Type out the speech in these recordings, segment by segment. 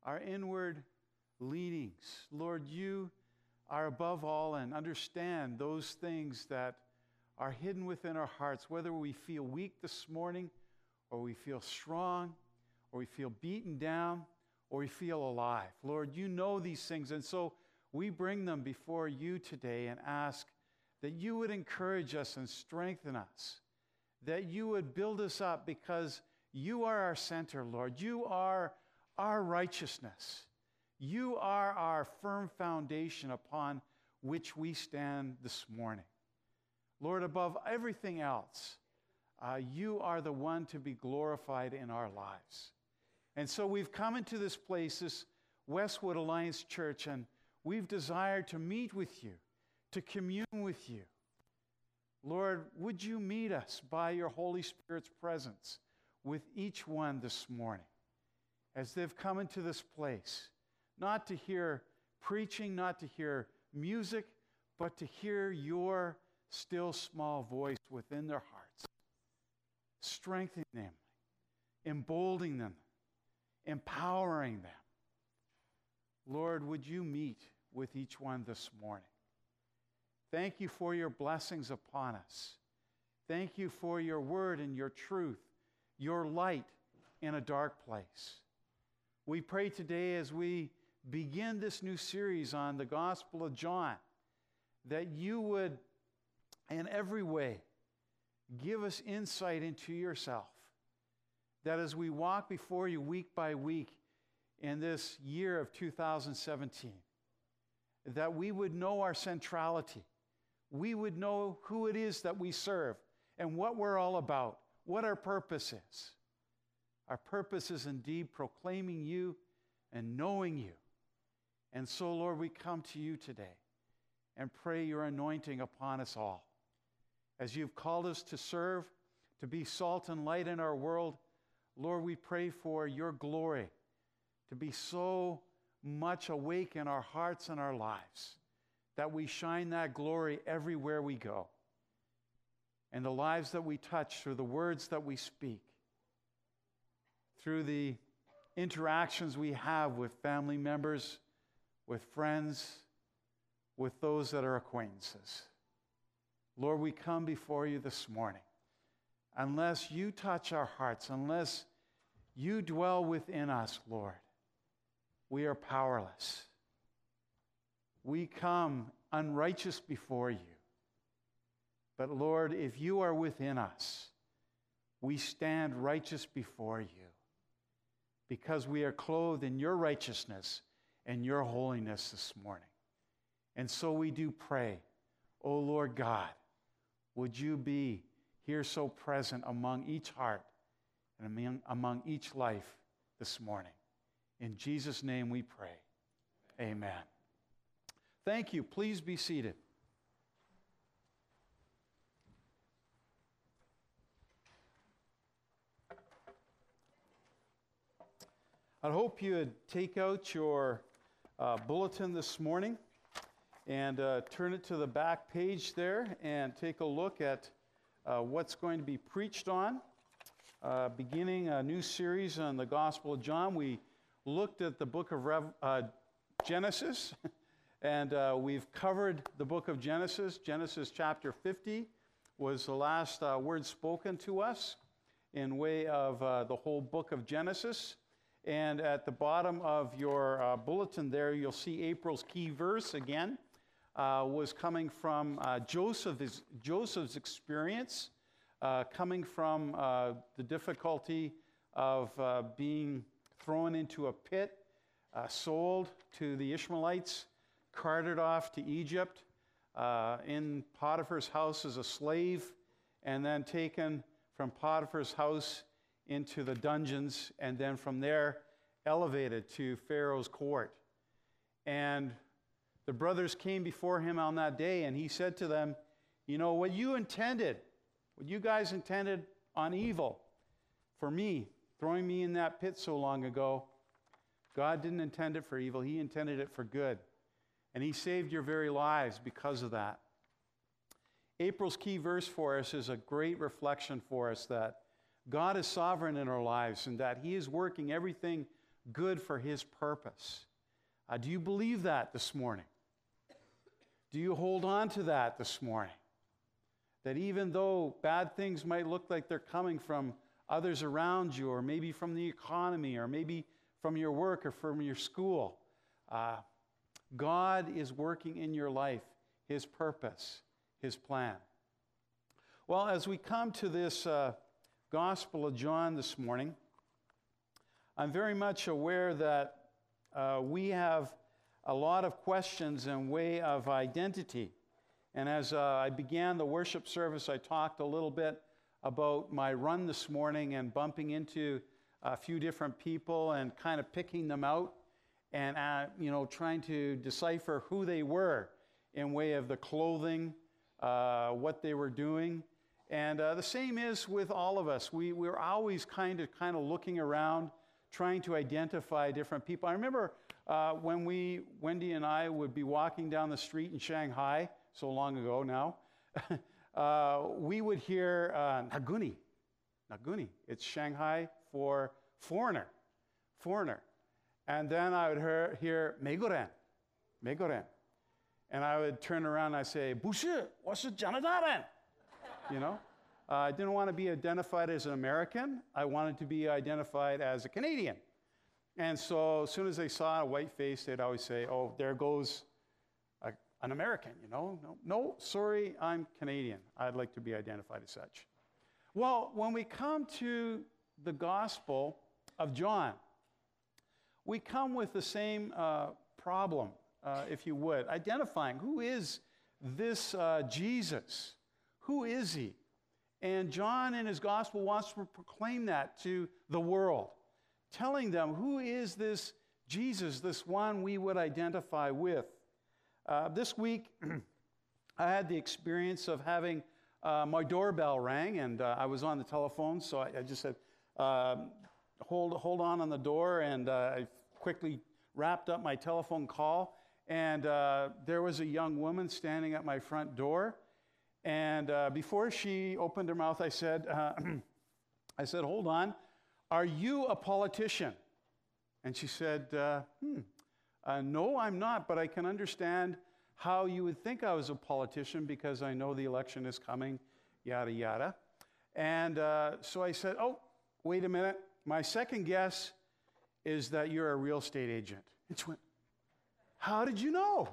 our inward leanings. Lord, you are above all and understand those things that are hidden within our hearts, whether we feel weak this morning, or we feel strong, or we feel beaten down, or we feel alive. Lord, you know these things, and so we bring them before you today and ask that you would encourage us and strengthen us, that you would build us up, because you are our center, Lord. You are our righteousness. You are our firm foundation upon which we stand this morning. Lord, above everything else, you are the one to be glorified in our lives. And so we've come into this place, this Westwood Alliance Church, and we've desired to meet with you, to commune with you. Lord, would you meet us by your Holy Spirit's presence with each one this morning as they've come into this place, not to hear preaching, not to hear music, but to hear your still small voice within their hearts, strengthening them, emboldening them, empowering them. Lord, would you meet with each one this morning? Thank you for your blessings upon us. Thank you for your word and your truth, your light in a dark place. We pray today as we begin this new series on the Gospel of John, that you would in every way give us insight into yourself, that as we walk before you week by week in this year of 2017, that we would know our centrality. We would know who it is that we serve and what we're all about, what our purpose is. Our purpose is indeed proclaiming you and knowing you. And so, Lord, we come to you today and pray your anointing upon us all. As you've called us to serve, to be salt and light in our world, Lord, we pray for your glory to be so much awake in our hearts and our lives, that we shine that glory everywhere we go. And the lives that we touch through the words that we speak, through the interactions we have with family members, with friends, with those that are acquaintances. Lord, we come before you this morning. Unless you touch our hearts, unless you dwell within us, Lord, we are powerless. We come unrighteous before you. But Lord, if you are within us, we stand righteous before you, because we are clothed in your righteousness and your holiness this morning. And so we do pray, O Lord God, would you be here so present among each heart and among each life this morning. In Jesus' name we pray. Amen. Thank you. Please be seated. I hope you would take out your bulletin this morning and turn it to the back page there and take a look at what's going to be preached on. Beginning a new series on the Gospel of John, we looked at the book of Genesis, and we've covered the book of Genesis. Genesis chapter 50 was the last word spoken to us in way of the whole book of Genesis. And at the bottom of your bulletin there, you'll see April's key verse again, was coming from Joseph's experience, coming from the difficulty of being thrown into a pit, sold to the Ishmaelites, carted off to Egypt, in Potiphar's house as a slave, and then taken from Potiphar's house into the dungeons, and then from there elevated to Pharaoh's court. And the brothers came before him on that day, and he said to them, you know, what you guys intended on evil for me, throwing me in that pit so long ago, God didn't intend it for evil. He intended it for good. And he saved your very lives because of that. April's key verse for us is a great reflection for us that God is sovereign in our lives and that he is working everything good for His purpose. Do you believe that this morning? Do you hold on to that this morning? That even though bad things might look like they're coming from others around you, or maybe from the economy, or maybe from your work or from your school, God is working in your life, His purpose, His plan. Well, as we come to this Gospel of John this morning, I'm very much aware that we have a lot of questions in way of identity. And as I began the worship service, I talked a little bit about my run this morning and bumping into a few different people and kind of picking them out and trying to decipher who they were in way of the clothing, what they were doing. And the same is with all of us. We're always kind of looking around, trying to identify different people. I remember when Wendy and I would be walking down the street in Shanghai, so long ago now, we would hear Naguni. Naguni. It's Shanghai for foreigner. And then I would hear Meiguren. And I would turn around and I'd say, 不是，我是加拿大人. You know? I didn't want to be identified as an American. I wanted to be identified as a Canadian. And so as soon as they saw a white face, they'd always say, oh, there goes an American, No, sorry, I'm Canadian. I'd like to be identified as such. Well, when we come to the Gospel of John, we come with the same problem, if you would, identifying who is this Jesus? Who is He? And John in his Gospel wants to proclaim that to the world, telling them, who is this Jesus, this one we would identify with? This week, I had the experience of having my doorbell rang, and I was on the telephone, so I just said, hold on the door, and I quickly wrapped up my telephone call, and there was a young woman standing at my front door, and before she opened her mouth, I said, hold on, are you a politician? And she said, no, I'm not, but I can understand how you would think I was a politician because I know the election is coming, yada, yada. And so I said, oh, wait a minute. My second guess is that you're a real estate agent. And she went, how did you know?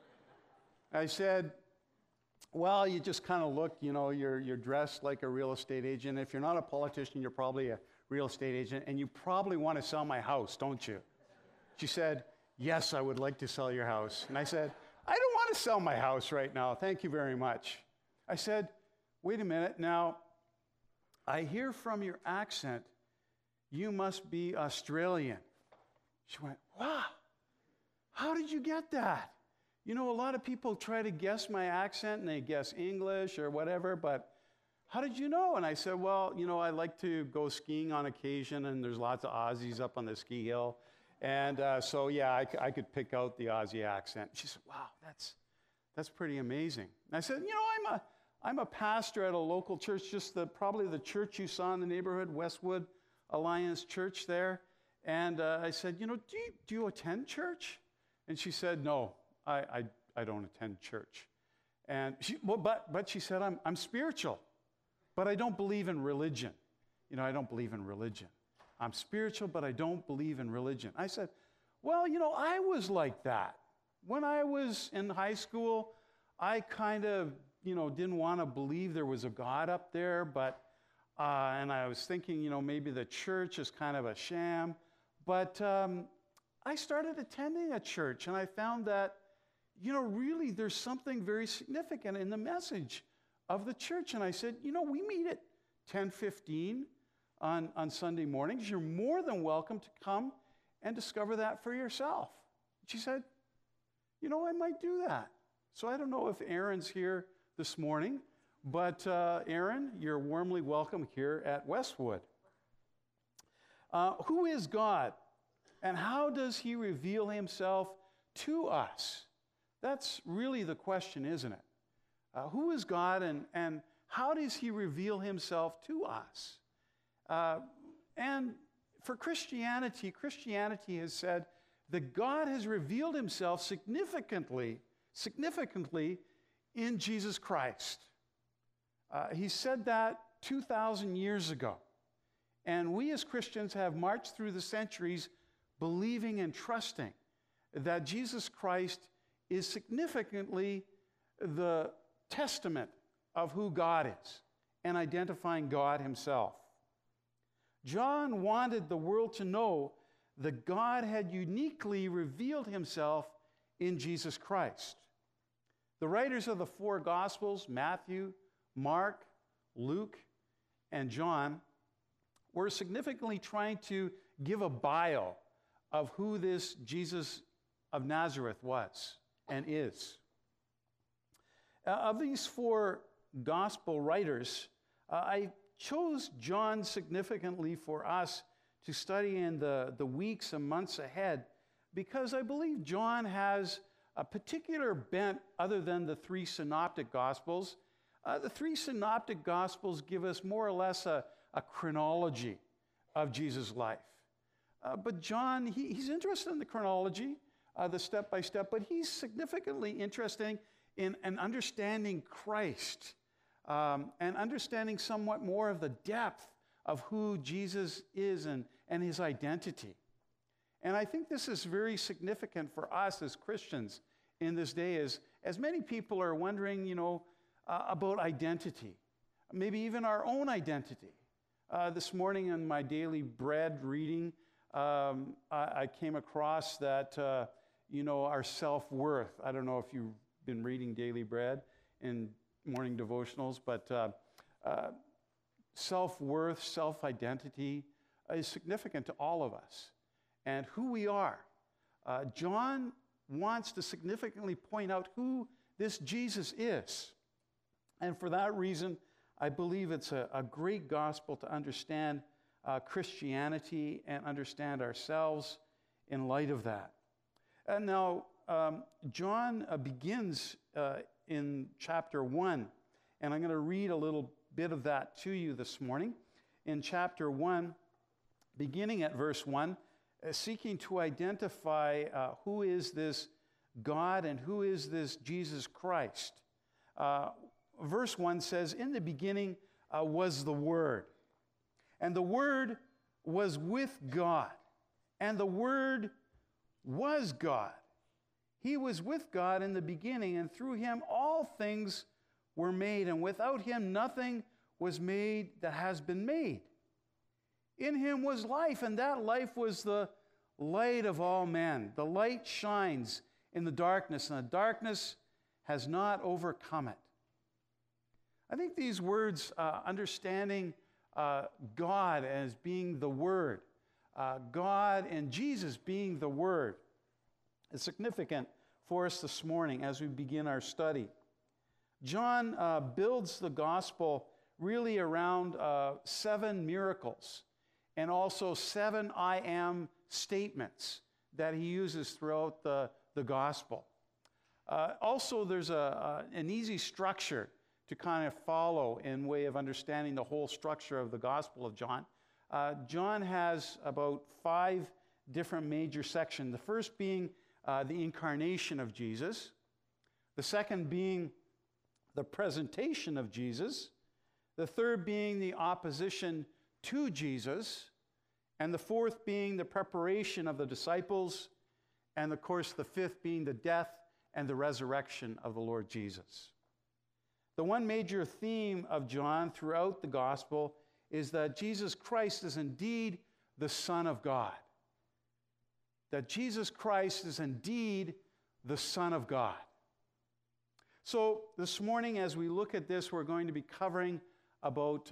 I said, well, you just kind of look, you're dressed like a real estate agent. If you're not a politician, you're probably a real estate agent, and you probably want to sell my house, don't you? She said, yes, I would like to sell your house. And I said, I don't want to sell my house right now. Thank you very much. I said, wait a minute. Now, I hear from your accent, you must be Australian. She went, wow, how did you get that? A lot of people try to guess my accent, and they guess English or whatever, but how did you know? And I said, well, I like to go skiing on occasion, and there's lots of Aussies up on the ski hill. And so, yeah, I could pick out the Aussie accent. She said, wow, that's pretty amazing. And I said, I'm a pastor at a local church, just probably the church you saw in the neighborhood, Westwood Alliance Church there. And I said, do you attend church? And she said, no, I don't attend church. And but she said, I'm spiritual, but I don't believe in religion. I don't believe in religion. I'm spiritual, but I don't believe in religion. I said, well, I was like that. When I was in high school, I kind of, didn't want to believe there was a God up there, but, and I was thinking, maybe the church is kind of a sham. But I started attending a church, and I found that, really there's something very significant in the message of the church. And I said, we meet at 10:15 on Sunday mornings. You're more than welcome to come and discover that for yourself. She said, I might do that. So I don't know if Aaron's here this morning, but Aaron, you're warmly welcome here at Westwood. Who is God, and how does He reveal Himself to us? That's really the question, isn't it? Who is God, and how does He reveal Himself to us? And For Christianity, Christianity has said that God has revealed himself significantly in Jesus Christ. He said that 2,000 years ago. And we as Christians have marched through the centuries believing and trusting that Jesus Christ is significantly the testament of who God is and identifying God himself. John wanted the world to know that God had uniquely revealed himself in Jesus Christ. The writers of the four Gospels, Matthew, Mark, Luke, and John, were significantly trying to give a bio of who this Jesus of Nazareth was and is. Of these four gospel writers, I chose John significantly for us to study in the weeks and months ahead because I believe John has a particular bent other than the three synoptic gospels. The three synoptic gospels give us more or less a chronology of Jesus' life. But John, he's interested in the chronology, the step-by-step, but he's significantly interested in understanding Christ and understanding somewhat more of the depth of who Jesus is and his identity. And I think this is very significant for us as Christians in this day, as many people are wondering, about identity, maybe even our own identity. This morning in my daily bread reading, I came across that, our self-worth. I don't know if you've been reading Daily Bread in morning devotionals, but self-worth, self-identity is significant to all of us and who we are. John wants to significantly point out who this Jesus is. And for that reason, I believe it's a great gospel to understand Christianity and understand ourselves in light of that. And now, John begins in chapter 1, and I'm going to read a little bit of that to you this morning. In chapter 1, beginning at verse 1, seeking to identify who is this God and who is this Jesus Christ. Verse 1 says, "In the beginning was the Word, and the Word was with God, and the Word was God. He was with God in the beginning, and through him all things were made, and without him nothing was made that has been made. In him was life, and that life was the light of all men. The light shines in the darkness, and the darkness has not overcome it." I think these words, understanding God as being the Word, God and Jesus being the Word, is significant for us this morning as we begin our study. John builds the gospel really around 7 miracles and also 7 I am statements that he uses throughout the gospel. Also, there's an easy structure to kind of follow in way of understanding the whole structure of the Gospel of John. John has about 5 different major sections. The first being the incarnation of Jesus. The second being the presentation of Jesus. The third being the opposition to Jesus. And the fourth being the preparation of the disciples. And of course, the fifth being the death and the resurrection of the Lord Jesus. The one major theme of John throughout the gospel is that Jesus Christ is indeed the Son of God. That Jesus Christ is indeed the Son of God. So this morning, as we look at this, we're going to be covering about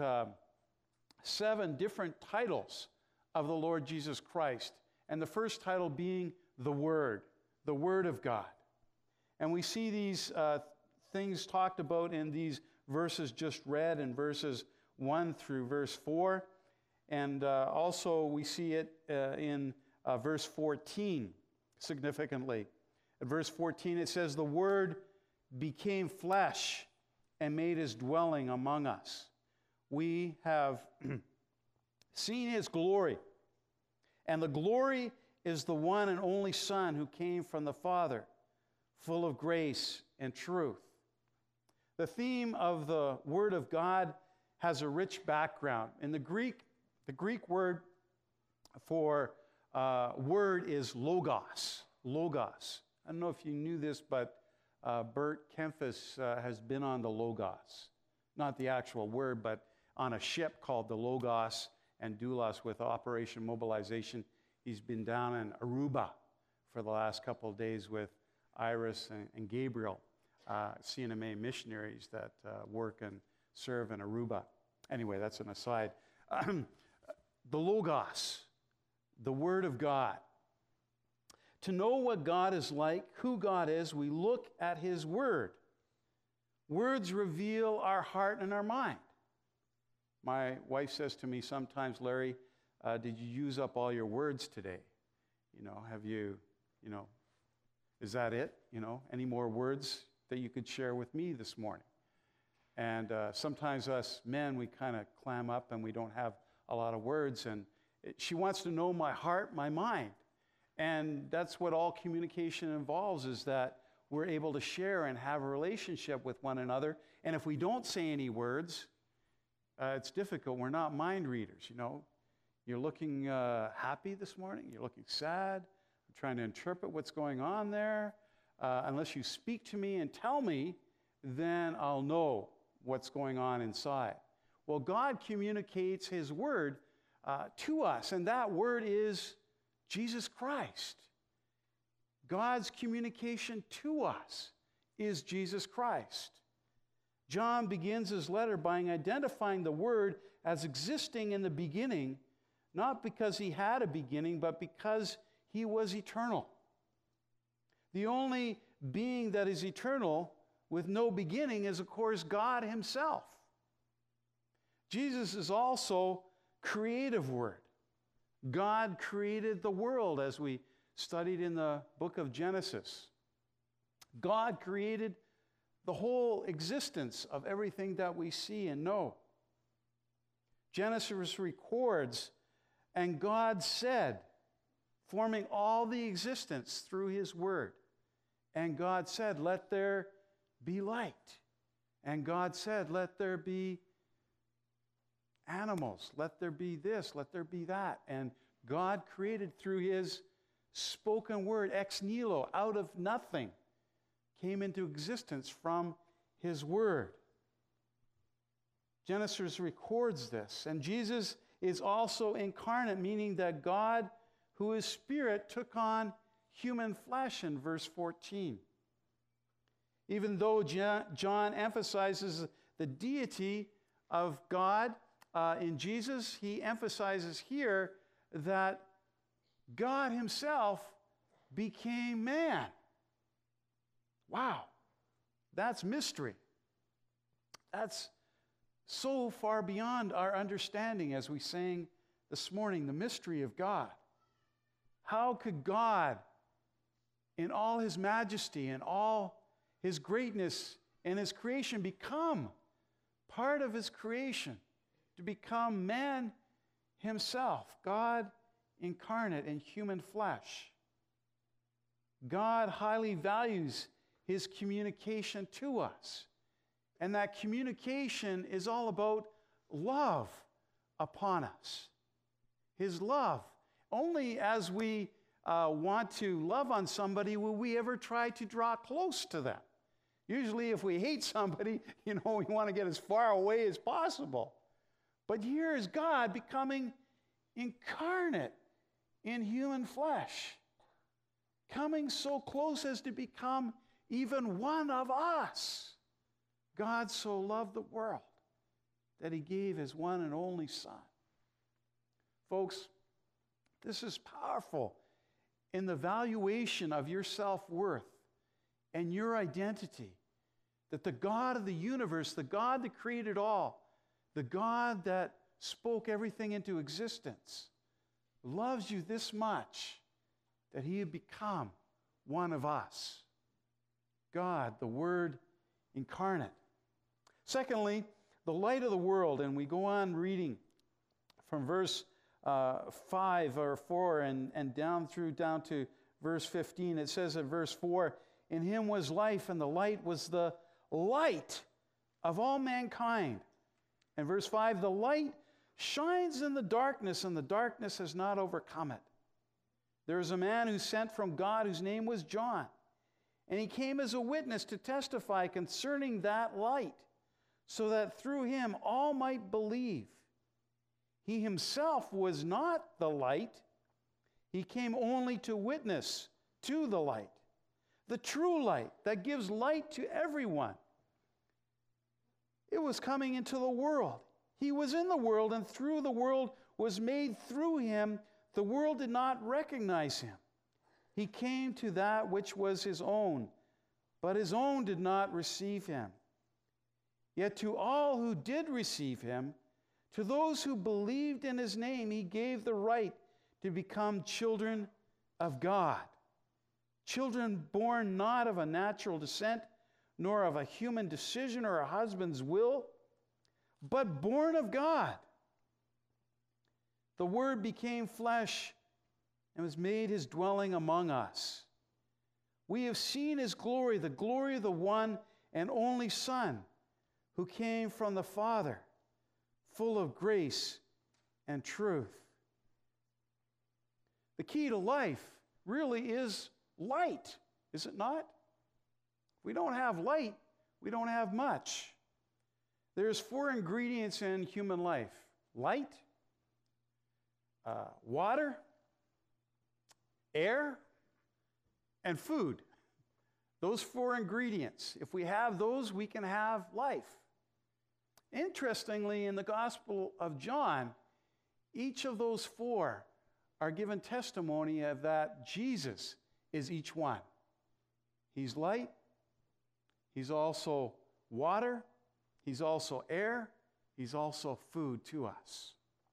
7 different titles of the Lord Jesus Christ. And the first title being the Word of God. And we see these things talked about in these verses just read in verses 1 through verse 4. And also we see it in verse 14 significantly. At verse 14 it says, "The Word became flesh and made his dwelling among us. We have seen his glory, And the glory is the one and only Son who came from the Father, full of grace and truth. The theme of the Word of God has a rich background. In the Greek word for word is logos. Logos. I don't know if you knew this, but Bert Kempfus has been on the Logos. Not the actual word, but on a ship called the Logos and Doulos with Operation Mobilization. He's been down in Aruba for the last couple of days with Iris and Gabriel, CNMA missionaries that work and serve in Aruba. Anyway, that's an aside. The Logos, the Word of God. To know what God is like, who God is, we look at His Word. Words reveal our heart and our mind. My wife says to me sometimes, Larry, did you use up all your words today? Have you, is that it? Any more words that you could share with me this morning? And sometimes us men, we kind of clam up and we don't have a lot of words. And she wants to know my heart, my mind. And that's what all communication involves, is that we're able to share and have a relationship with one another. And if we don't say any words, it's difficult. We're not mind readers, You're looking happy this morning. You're looking sad. I'm trying to interpret what's going on there. Unless you speak to me and tell me, then I'll know what's going on inside. Well, God communicates His Word to us, and that Word is Jesus Christ. God's communication to us is Jesus Christ. John begins his letter by identifying the Word as existing in the beginning, not because He had a beginning, but because He was eternal. The only being that is eternal with no beginning is, of course, God Himself. Jesus is also creative Word. God created the world, as we studied in the book of Genesis. God created the whole existence of everything that we see and know. Genesis records, and God said, forming all the existence through His Word. And God said, let there be light. And God said, let there be animals. Let there be this, let there be that. And God created through His spoken word, ex nihilo, out of nothing, came into existence from His Word. Genesis records this. And Jesus is also incarnate, meaning that God, who is Spirit, took on human flesh in verse 14. Even though John emphasizes the deity of God in Jesus, he emphasizes here that God Himself became man. Wow, that's mystery. That's so far beyond our understanding, as we sang this morning, the mystery of God. How could God, in all His majesty and all His greatness and His creation, become part of His creation, to become man Himself, God incarnate in human flesh? God highly values His communication to us. And that communication is all about love upon us. His love. Only as we want to love on somebody will we ever try to draw close to them. Usually if we hate somebody, we want to get as far away as possible. But here is God becoming incarnate in human flesh, coming so close as to become even one of us. God so loved the world that He gave His one and only Son. Folks, this is powerful in the valuation of your self-worth and your identity, that the God of the universe, the God that created all, the God that spoke everything into existence, loves you this much that He had become one of us. God, the Word incarnate. Secondly, the light of the world, and we go on reading from verse 5 or 4 and down to verse 15. It says in verse 4, in him was life, and the light was the light of all mankind. And verse 5, the light shines in the darkness, and the darkness has not overcome it. There is a man who sent from God whose name was John, and he came as a witness to testify concerning that light, so that through him all might believe. He himself was not the light. He came only to witness to the light, the true light that gives light to everyone. It was coming into the world. He was in the world, and through the world was made through him. The world did not recognize him. He came to that which was his own, but his own did not receive him. Yet to all who did receive him, to those who believed in his name, he gave the right to become children of God. Children born not of a natural descent, nor of a human decision or a husband's will, but born of God. The Word became flesh and was made his dwelling among us. We have seen his glory, the glory of the one and only Son, who came from the Father, full of grace and truth. The key to life really is light, is it not? If we don't have light, we don't have much. There's 4 ingredients in human life: light, water, air, and food. Those 4 ingredients. If we have those, we can have life. Interestingly, in the Gospel of John, each of those 4 are given testimony of that Jesus is each one. He's light, he's also water, he's also air, he's also food to us.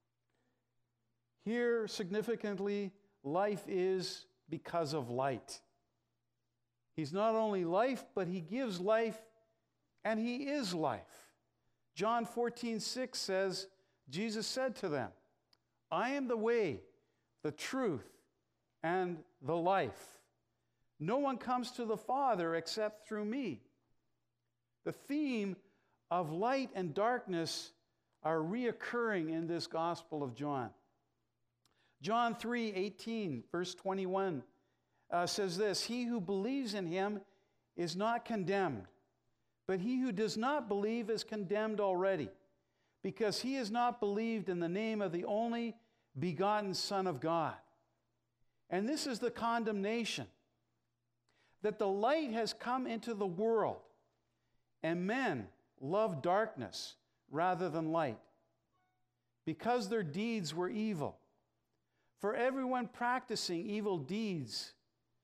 Here, significantly, life is because of light. He's not only life, but he gives life, and he is life. John 14:6 says, Jesus said to them, I am the way, the truth, and the life. No one comes to the Father except through me. The theme of light and darkness are reoccurring in this Gospel of John. John 3:18, verse 21 says this, he who believes in him is not condemned, but he who does not believe is condemned already, because he has not believed in the name of the only begotten Son of God. And this is the condemnation, that the light has come into the world, and men love darkness rather than light, because their deeds were evil. For everyone practicing evil deeds,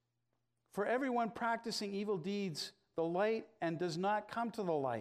the light and does not come to the light,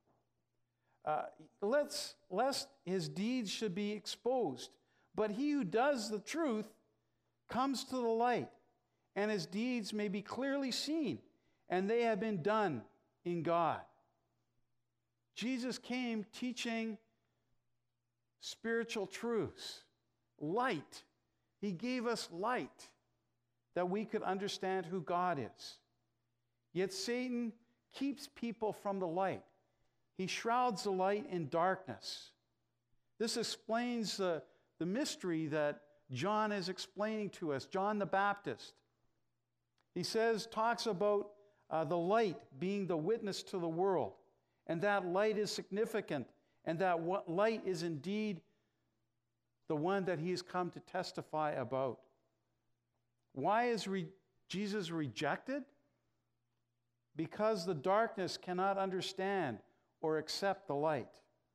lest his deeds should be exposed. But he who does the truth comes to the light, and his deeds may be clearly seen, and they have been done in God. Jesus came teaching spiritual truths, light. He gave us light that we could understand who God is. Yet Satan keeps people from the light. He shrouds the light in darkness. This explains the mystery that John is explaining to us, John the Baptist. He talks about the light being the witness to the world, and that light is significant, and that light is indeed the one that he has come to testify about. Why is Jesus rejected? Because the darkness cannot understand or accept the light.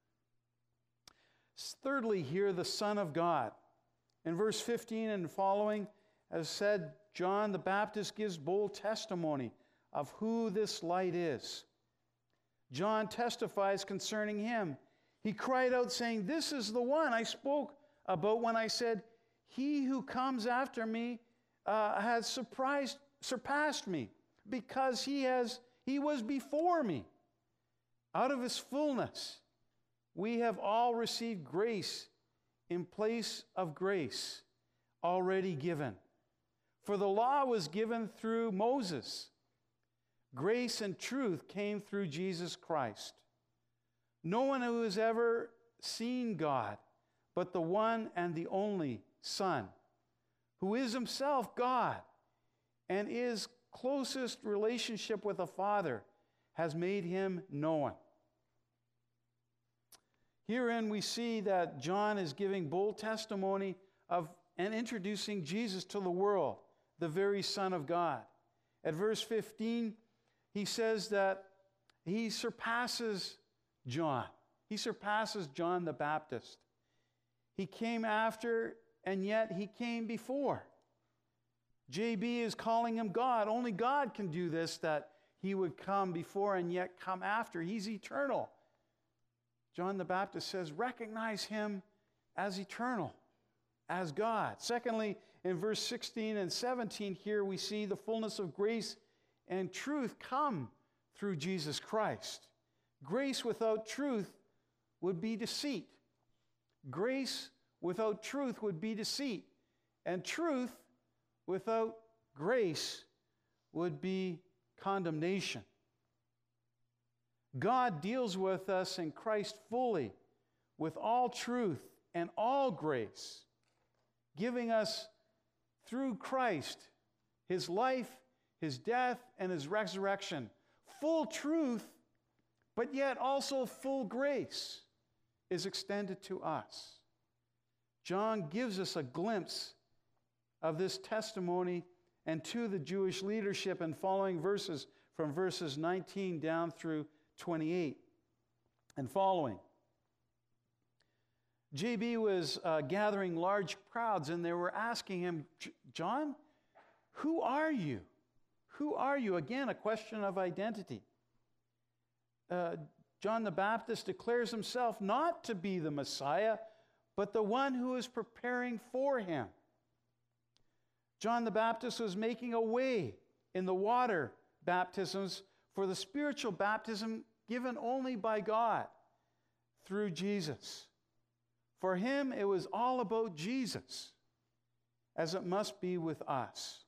Thirdly, here, the Son of God. In verse 15 and following, as said, John the Baptist gives bold testimony of who this light is. John testifies concerning him. He cried out saying, this is the one I spoke about when I said, he who comes after me has surpassed me, because he was before me. Out of his fullness, we have all received grace in place of grace already given. For the law was given through Moses. Grace and truth came through Jesus Christ. No one who has ever seen God, but the one and the only Son, who is himself God and is closest relationship with the Father, has made him known. Herein we see that John is giving bold testimony of and introducing Jesus to the world, the very Son of God. At verse 15, he says that he surpasses John. He surpasses John the Baptist. He came after, and yet he came before. JB is calling him God. Only God can do this, that he would come before and yet come after. He's eternal. John the Baptist says, recognize him as eternal, as God. Secondly, in verse 16 and 17, here we see the fullness of grace and truth come through Jesus Christ. Grace without truth would be deceit. Grace without truth would be deceit. And truth without grace would be condemnation. God deals with us in Christ fully, with all truth and all grace, giving us through Christ his life, his death, and his resurrection. Full truth, but yet also full grace is extended to us. John gives us a glimpse of this testimony and to the Jewish leadership in following verses from verses 19 down through 28 and following. JB was gathering large crowds, and they were asking him, John, who are you? Who are you? Again, a question of identity. John the Baptist declares himself not to be the Messiah, but the one who is preparing for him. John the Baptist was making a way in the water baptisms for the spiritual baptism given only by God through Jesus. For him, it was all about Jesus, as it must be with us.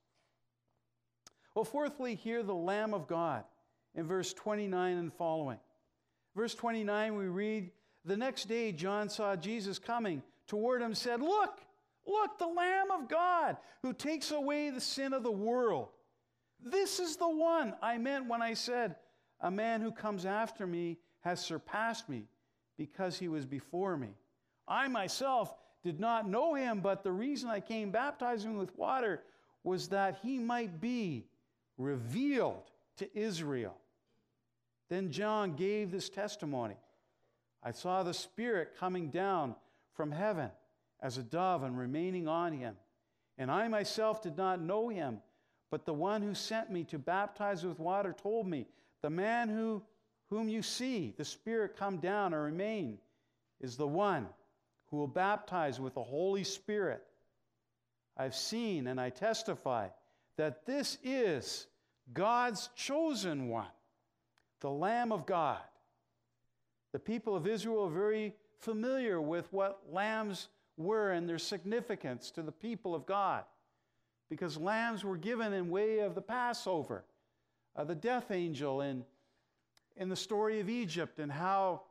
Well, fourthly, here the Lamb of God in verse 29 and following. Verse 29, we read, the next day John saw Jesus coming toward him and said, Look, the Lamb of God who takes away the sin of the world. This is the one I meant when I said, a man who comes after me has surpassed me because he was before me. I myself did not know him, but the reason I came baptizing with water was that he might be revealed to Israel. Then John gave this testimony. I saw the Spirit coming down from heaven as a dove and remaining on him. And I myself did not know him, but the one who sent me to baptize with water told me, the man whom you see, the Spirit come down and remain, is the one who will baptize with the Holy Spirit. I've seen and I testify that this is God's chosen one, the Lamb of God. The people of Israel are very familiar with what lambs were and their significance to the people of God, because lambs were given in way of the Passover, the death angel in the story of Egypt, and how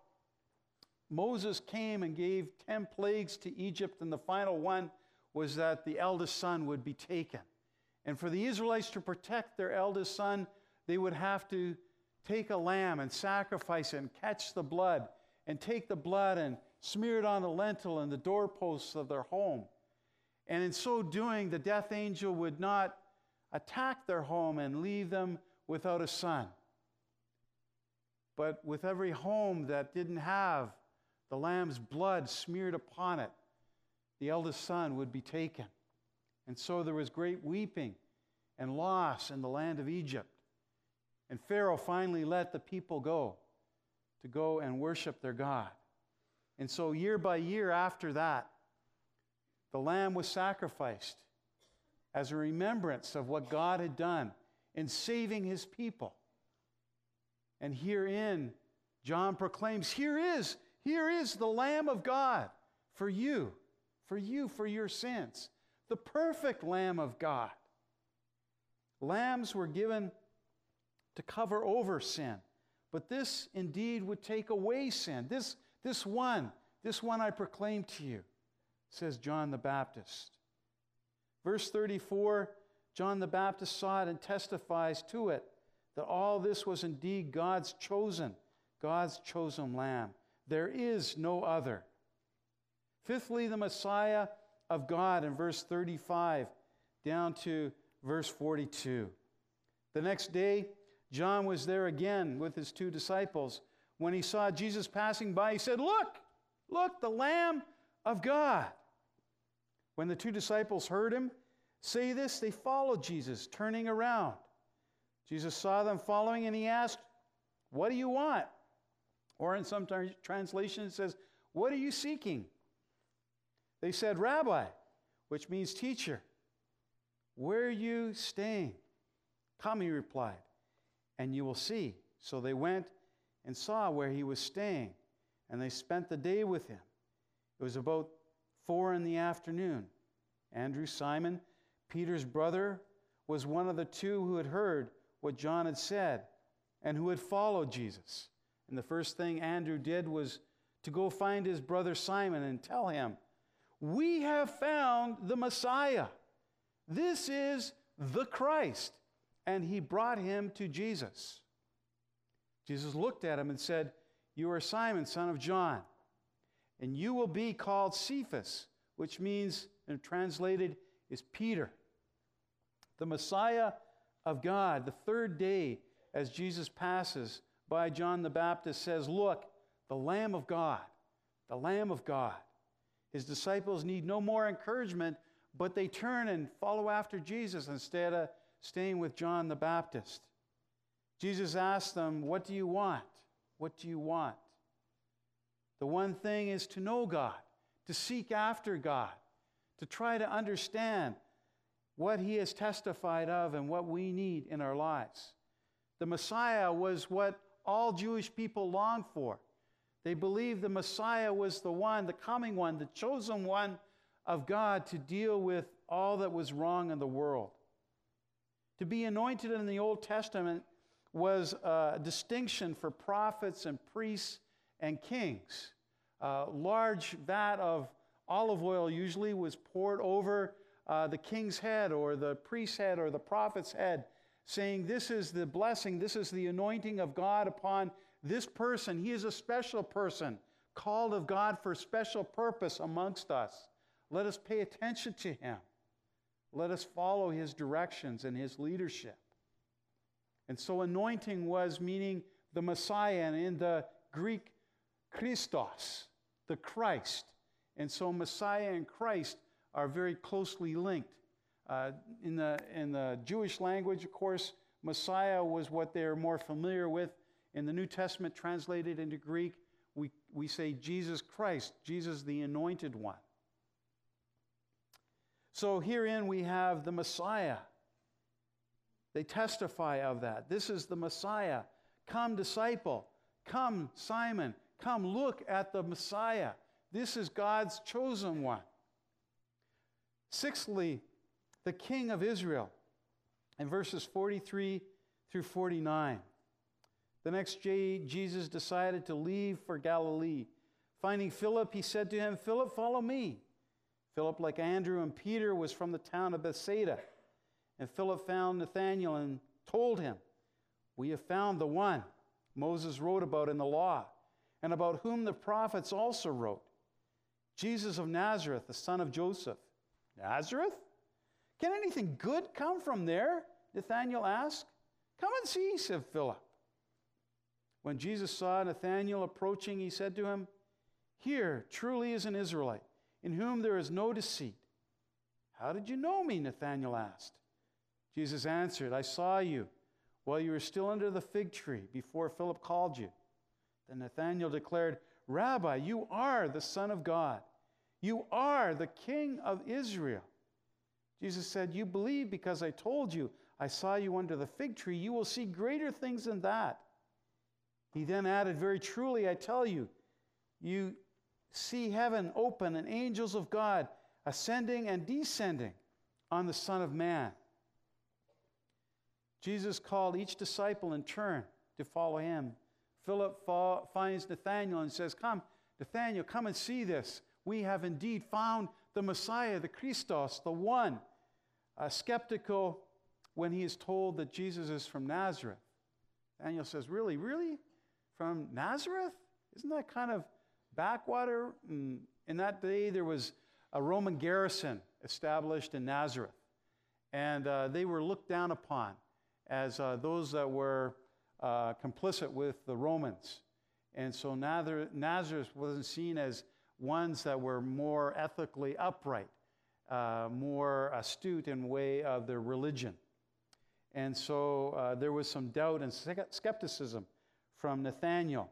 Moses came and gave 10 plagues to Egypt, and the final one was that the eldest son would be taken. And for the Israelites to protect their eldest son, they would have to take a lamb and sacrifice it and catch the blood and take the blood and smear it on the lintel and the doorposts of their home. And in so doing, the death angel would not attack their home and leave them without a son. But with every home that didn't have the lamb's blood smeared upon it, the eldest son would be taken. And so there was great weeping and loss in the land of Egypt. And Pharaoh finally let the people go to go and worship their God. And so year by year after that, the lamb was sacrificed as a remembrance of what God had done in saving his people. And herein, John proclaims, here is the Lamb of God for you for you, for your sins. The perfect Lamb of God. Lambs were given to cover over sin, but this indeed would take away sin. This one I proclaim to you, says John the Baptist. Verse 34, John the Baptist saw it and testifies to it, that all this was indeed God's chosen Lamb. There is no other. Fifthly, the Messiah of God in verse 35 down to verse 42. The next day, John was there again with his 2 disciples. When he saw Jesus passing by, he said, Look, the Lamb of God. When the 2 disciples heard him say this, they followed Jesus, turning around. Jesus saw them following, and he asked, What do you want? Or in some translations it says, What are you seeking? They said, Rabbi, which means teacher. Where are you staying? Come, he replied, and you will see. So they went and saw where he was staying, and they spent the day with him. It was about 4 p.m. Andrew, Simon, Peter's brother, was one of the 2 who had heard what John had said and who had followed Jesus. And the first thing Andrew did was to go find his brother Simon and tell him, We have found the Messiah. This is the Christ. And he brought him to Jesus. Jesus looked at him and said, You are Simon, son of John, and you will be called Cephas, which means, and translated, is Peter. The Messiah of God. The third day, as Jesus passes by John the Baptist, says, Look, the Lamb of God, the Lamb of God. His disciples need no more encouragement, but they turn and follow after Jesus instead of staying with John the Baptist. Jesus asked them, What do you want? What do you want? The one thing is to know God, to seek after God, to try to understand what he has testified of and what we need in our lives. The Messiah was what all Jewish people longed for. They believed the Messiah was the one, the coming one, the chosen one of God to deal with all that was wrong in the world. To be anointed in the Old Testament was a distinction for prophets and priests and kings. A large vat of olive oil usually was poured over the king's head or the priest's head or the prophet's head, saying, This is the blessing, this is the anointing of God upon this person. He is a special person, called of God for a special purpose amongst us. Let us pay attention to him. Let us follow his directions and his leadership. And so anointing was meaning the Messiah, and in the Greek, Christos, the Christ. And so Messiah and Christ are very closely linked. In the Jewish language, of course, Messiah was what they're more familiar with. In the New Testament, translated into Greek, we say Jesus Christ, Jesus the Anointed One. So herein we have the Messiah. They testify of that. This is the Messiah. Come, disciple. Come, Simon. Come, look at the Messiah. This is God's chosen one. Sixthly, the King of Israel, in verses 43 through 49. The next day, Jesus decided to leave for Galilee. Finding Philip, he said to him, Philip, follow me. Philip, like Andrew and Peter, was from the town of Bethsaida. And Philip found Nathanael and told him, We have found the one Moses wrote about in the law, and about whom the prophets also wrote, Jesus of Nazareth, the son of Joseph. Nazareth? Can anything good come from there? Nathanael asked. Come and see, said Philip. When Jesus saw Nathanael approaching, he said to him, Here truly is an Israelite, in whom there is no deceit. How did you know me? Nathanael asked. Jesus answered, I saw you while you were still under the fig tree before Philip called you. Then Nathanael declared, Rabbi, you are the Son of God. You are the King of Israel. Jesus said, You believe because I told you, I saw you under the fig tree. You will see greater things than that. He then added, Very truly, I tell you, you see heaven open and angels of God ascending and descending on the Son of Man. Jesus called each disciple in turn to follow him. Philip finds Nathanael and says, "Come, Nathanael, come and see this. We have indeed found the Messiah, the Christos, the one." Skeptical when he is told that Jesus is from Nazareth. Nathanael says, "Really? Really? From Nazareth? Isn't that kind of backwater?" In that day, there was a Roman garrison established in Nazareth, and they were looked down upon as those that were complicit with the Romans. And so Nazareth wasn't seen as ones that were more ethically upright, more astute in way of their religion. And so there was some doubt and skepticism from Nathanael.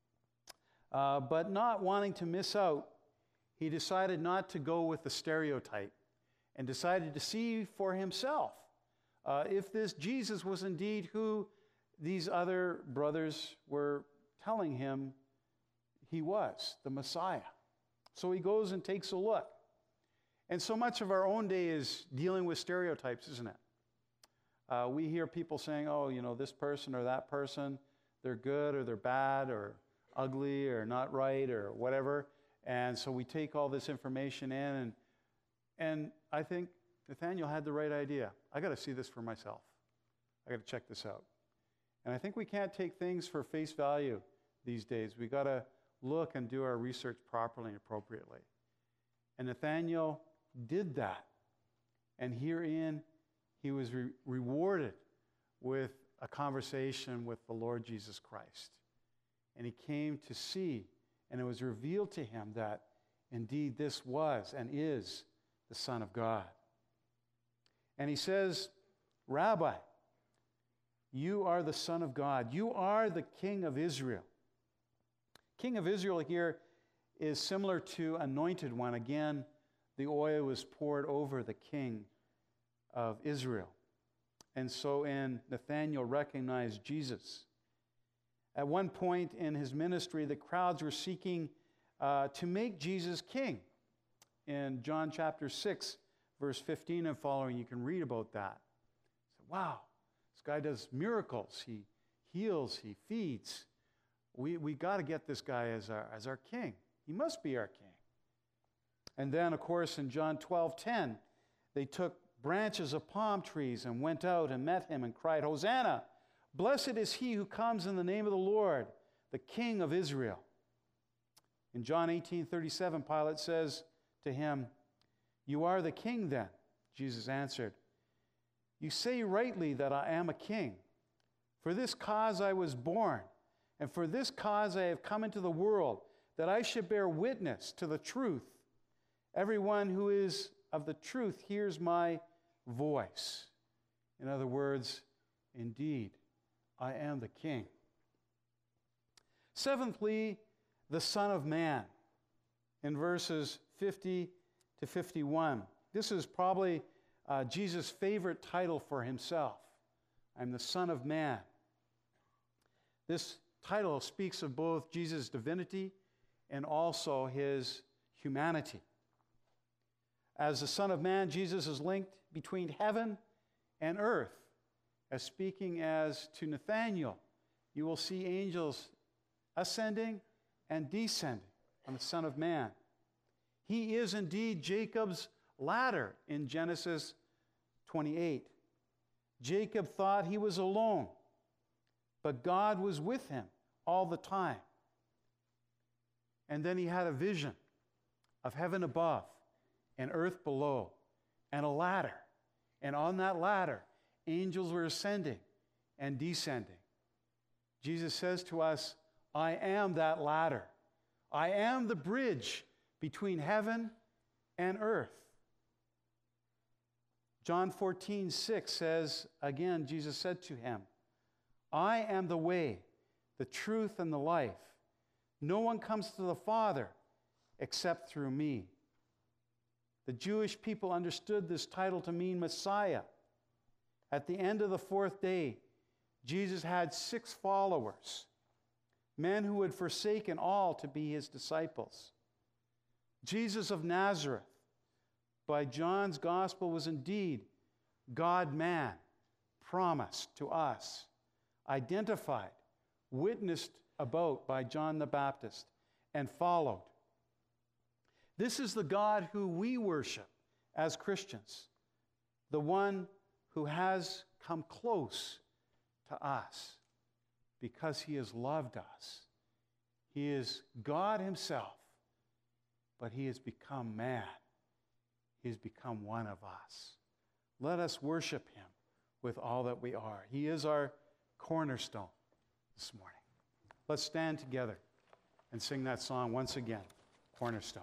But not wanting to miss out, he decided not to go with the stereotype and decided to see for himself if this Jesus was indeed who these other brothers were telling him he was, the Messiah. So he goes and takes a look. And so much of our own day is dealing with stereotypes, isn't it? We hear people saying, "Oh, you know, this person or that person, they're good or they're bad or ugly or not right or whatever." And so we take all this information in, and I think Nathanael had the right idea. I got to see this for myself. I got to check this out. And I think we can't take things for face value these days. We got to look and do our research properly and appropriately. And Nathanael did that. And herein, he was rewarded with a conversation with the Lord Jesus Christ. And he came to see, and it was revealed to him that indeed this was and is the Son of God. And he says, "Rabbi, you are the Son of God. You are the King of Israel." King of Israel here is similar to Anointed One. Again, the oil was poured over the King of Israel. And so Nathanael recognized Jesus. At one point in his ministry, the crowds were seeking to make Jesus king. In John chapter 6, verse 15 and following, you can read about that. So, wow, this guy does miracles. He heals, he feeds. We got to get this guy as our king. He must be our king. And then, of course, in John 12:10, they took branches of palm trees and went out and met him and cried, "Hosanna! Blessed is he who comes in the name of the Lord, the King of Israel." In John 18:37, Pilate says to him, "You are the king then?" Jesus answered, "You say rightly that I am a king. For this cause I was born, and for this cause I have come into the world, that I should bear witness to the truth. Everyone who is of the truth hears my voice." In other words, indeed, I am the king. Seventhly, the Son of Man, in verses 50 to 51. This is probably Jesus' favorite title for himself. I'm the Son of Man. This title speaks of both Jesus' divinity and also his humanity. As the Son of Man, Jesus is linked between heaven and earth. As speaking as to Nathanael, you will see angels ascending and descending on the Son of Man. He is indeed Jacob's ladder in Genesis 28. Jacob thought he was alone, but God was with him all the time. And then he had a vision of heaven above and earth below, and a ladder. And on that ladder, angels were ascending and descending. Jesus says to us, "I am that ladder. I am the bridge between heaven and earth." John 14:6 says, again, Jesus said to him, "I am the way, the truth, and the life. No one comes to the Father except through me." The Jewish people understood this title to mean Messiah. At the end of the fourth day, Jesus had 6 followers, men who had forsaken all to be his disciples. Jesus of Nazareth, by John's gospel was indeed God-man, promised to us, identified, witnessed about by John the Baptist, and followed. This is the God who we worship as Christians, the one who has come close to us because he has loved us. He is God himself, but he has become man. He has become one of us. Let us worship him with all that we are. He is our cornerstone this morning. Let's stand together and sing that song once again, Cornerstone.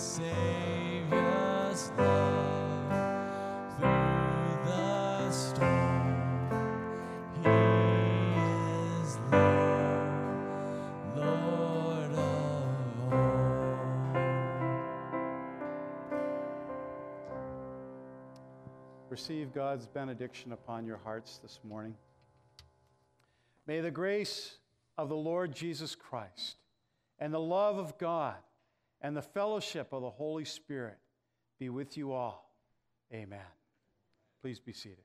Savior's love through the storm. He is Lord, Lord of all. Receive God's benediction upon your hearts this morning. May the grace of the Lord Jesus Christ and the love of God and the fellowship of the Holy Spirit be with you all. Amen. Please be seated.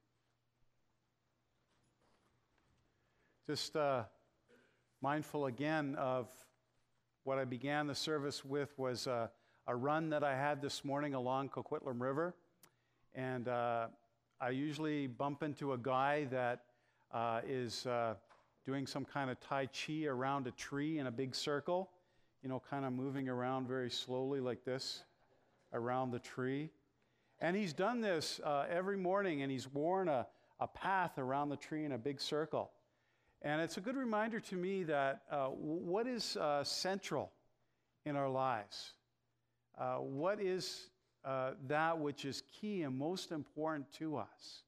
Just mindful again of what I began the service with was a run that I had this morning along Coquitlam River. And I usually bump into a guy that is doing some kind of Tai Chi around a tree in a big circle, you know, kind of moving around very slowly like this around the tree. And he's done this every morning, and he's worn a path around the tree in a big circle. And it's a good reminder to me that what is central in our lives? What is that which is key and most important to us?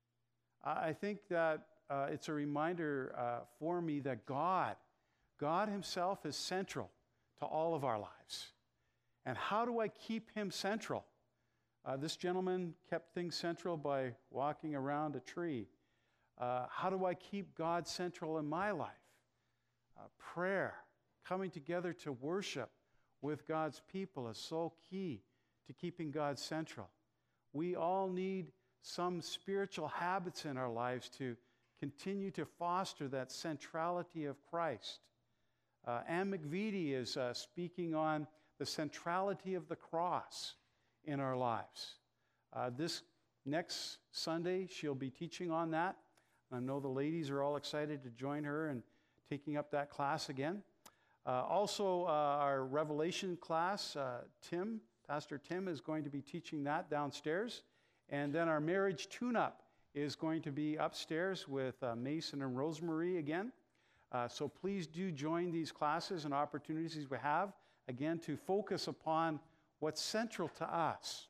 I think that it's a reminder for me that God himself is central to all of our lives. And how do I keep him central? This gentleman kept things central by walking around a tree. How do I keep God central in my life? Prayer, coming together to worship with God's people is so key to keeping God central. We all need some spiritual habits in our lives to continue to foster that centrality of Christ. Anne McVitie is speaking on the centrality of the cross in our lives. This next Sunday, she'll be teaching on that. I know the ladies are all excited to join her in taking up that class again. Also, our Revelation class, Pastor Tim is going to be teaching that downstairs. And then our marriage tune-up is going to be upstairs with Mason and Rosemary again. So please do join these classes and opportunities we have, again, to focus upon what's central to us.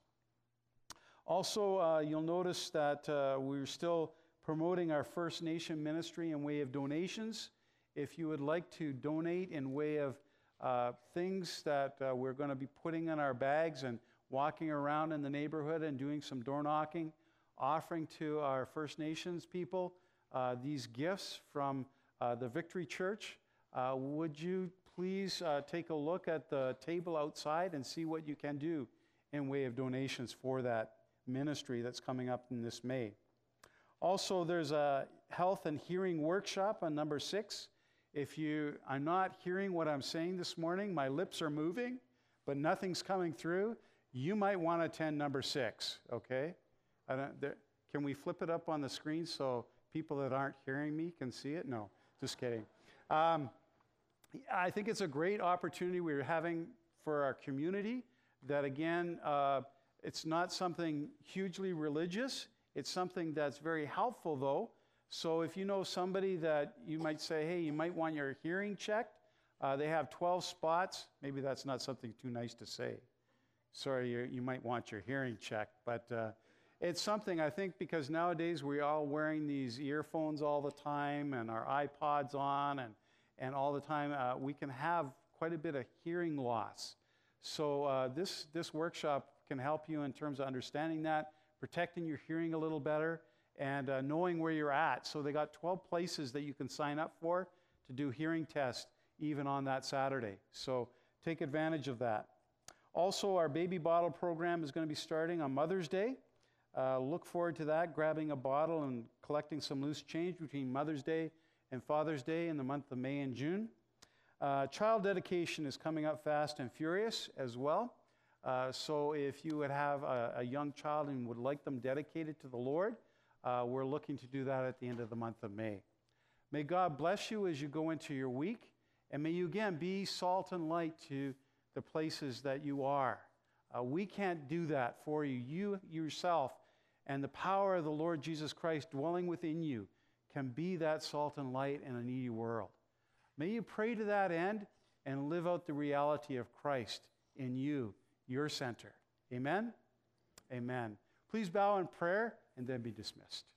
Also, you'll notice that we're still promoting our First Nation ministry in way of donations. If you would like to donate in way of things that we're going to be putting in our bags and walking around in the neighborhood and doing some door knocking, offering to our First Nations people these gifts from the Victory Church, would you please take a look at the table outside and see what you can do in way of donations for that ministry that's coming up in this May. Also, there's a health and hearing workshop on number 6. If you are not hearing what I'm saying this morning, my lips are moving, but nothing's coming through, you might want to attend number 6, okay? Can we flip it up on the screen so people that aren't hearing me can see it? No, just kidding. I think it's a great opportunity we're having for our community that, again, it's not something hugely religious. It's something that's very helpful, though. So if you know somebody that you might say, hey, you might want your hearing checked, they have 12 spots. Maybe that's not something too nice to say. Sorry, you might want your hearing checked. But it's something, I think, because nowadays we're all wearing these earphones all the time and our iPods on and all the time, we can have quite a bit of hearing loss. So this workshop can help you in terms of understanding that, protecting your hearing a little better, and knowing where you're at. So they got 12 places that you can sign up for to do hearing tests even on that Saturday. So take advantage of that. Also, our baby bottle program is going to be starting on Mother's Day. Look forward to that, grabbing a bottle and collecting some loose change between Mother's Day and Father's Day in the month of May and June. Child dedication is coming up fast and furious as well. So if you would have a young child and would like them dedicated to the Lord, we're looking to do that at the end of the month of May. May God bless you as you go into your week, and may you again be salt and light to the places that you are. We can't do that for you. You yourself and the power of the Lord Jesus Christ dwelling within you can be that salt and light in a needy world. May you pray to that end and live out the reality of Christ in you your center. Amen? Amen. Please bow in prayer and then be dismissed.